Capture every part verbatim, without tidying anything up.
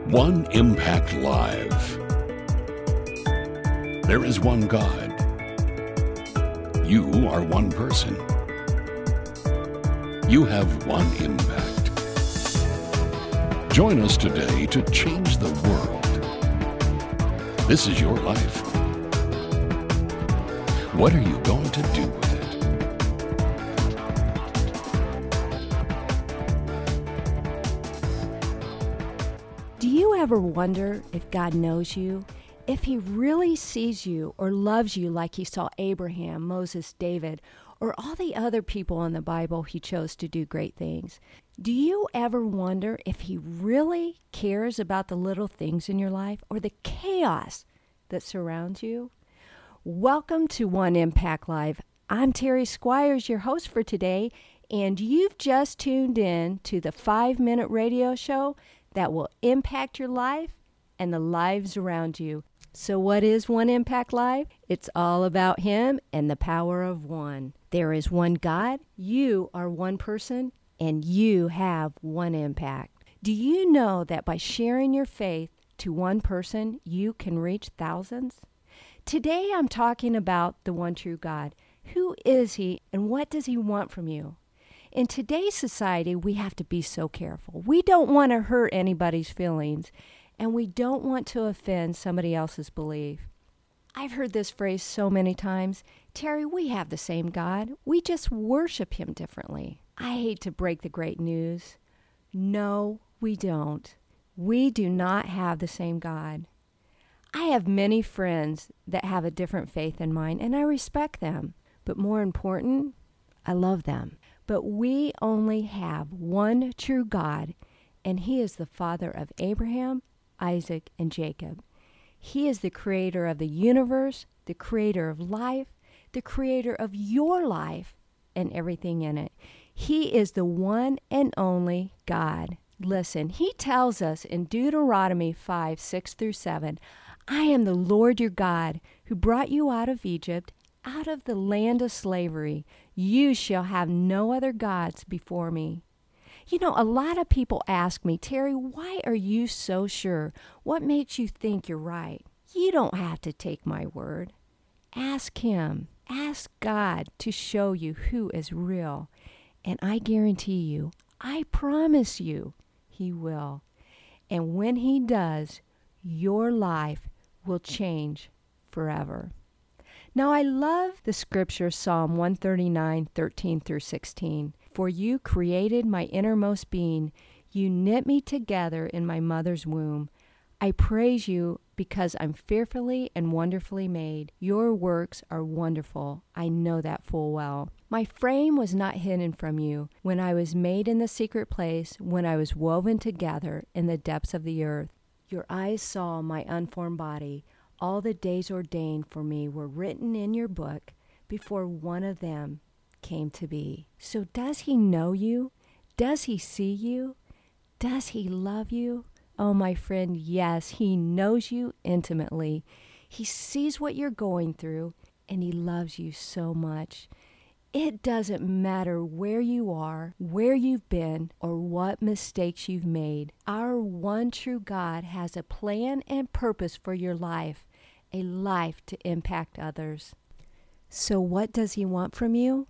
One Impact Live. There is one God. You are one person. You have one impact. Join us today to change the world. This is your life. What are you going to do with it? Do you ever wonder if God knows you? If he really sees you or loves you like he saw Abraham, Moses, David, or all the other people in the Bible he chose to do great things? Do you ever wonder if he really cares about the little things in your life or the chaos that surrounds you? Welcome to One Impact Live. I'm Terry Squires, your host for today, and you've just tuned in to the five-minute radio show that will impact your life and the lives around you. So what is One Impact Live? It's all about him and the power of one. There is one God, you are one person, and you have one impact. Do you know that by sharing your faith to one person, you can reach thousands? Today I'm talking about the one true God. Who is he and what does he want from you? In today's society, we have to be so careful. We don't want to hurt anybody's feelings, and we don't want to offend somebody else's belief. I've heard this phrase so many times, Terry, we have the same God. We just worship him differently. I hate to break the great news. No, we don't. We do not have the same God. I have many friends that have a different faith than mine, and I respect them. But more important, I love them. But we only have one true God, and he is the Father of Abraham, Isaac, and Jacob. He is the creator of the universe, the creator of life, the creator of your life, and everything in it. He is the one and only God. Listen, he tells us in Deuteronomy five, six through seven, I am the Lord your God, who brought you out of Egypt, out of the land of slavery. You shall have no other gods before me. You know, a lot of people ask me, Terry, why are you so sure? What makes you think you're right? You don't have to take my word. Ask him. Ask God to show you who is real. And I guarantee you, I promise you, he will. And when he does, your life will change forever. Now, I love the scripture, Psalm one thirty-nine, thirteen through sixteen. For you created my innermost being. You knit me together in my mother's womb. I praise you because I'm fearfully and wonderfully made. Your works are wonderful. I know that full well. My frame was not hidden from you when I was made in the secret place, when I was woven together in the depths of the earth. Your eyes saw my unformed body. All the days ordained for me were written in your book before one of them came to be. So does he know you? Does he see you? Does he love you? Oh, my friend, yes, he knows you intimately. He sees what you're going through, and he loves you so much. It doesn't matter where you are, where you've been, or what mistakes you've made. Our one true God has a plan and purpose for your life, a life to impact others. So what does he want from you?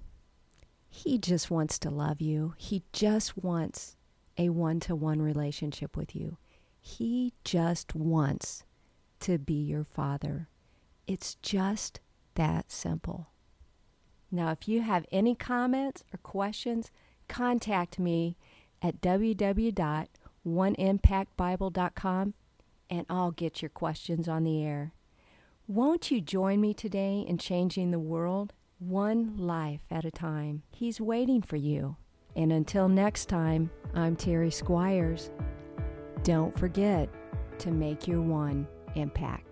He just wants to love you. He just wants a one-to-one relationship with you. He just wants to be your father. It's just that simple. Now, if you have any comments or questions, contact me at w w w dot one impact bible dot com and I'll get your questions on the air. Won't you join me today in changing the world one life at a time? He's waiting for you. And until next time, I'm Terry Squires. Don't forget to make your one impact.